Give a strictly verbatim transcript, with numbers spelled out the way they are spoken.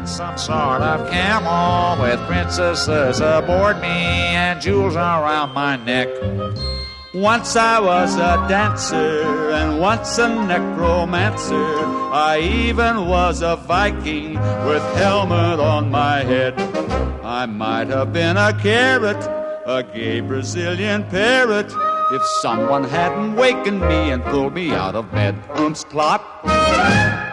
and some sort of camel with princesses aboard me and jewels around my neck. Once I was a dancer and once a necromancer. I even was a Viking with helmet on my head. I might have been a carrot, a gay Brazilian parrot, if someone hadn't wakened me and pulled me out of bed. Oomph, plop.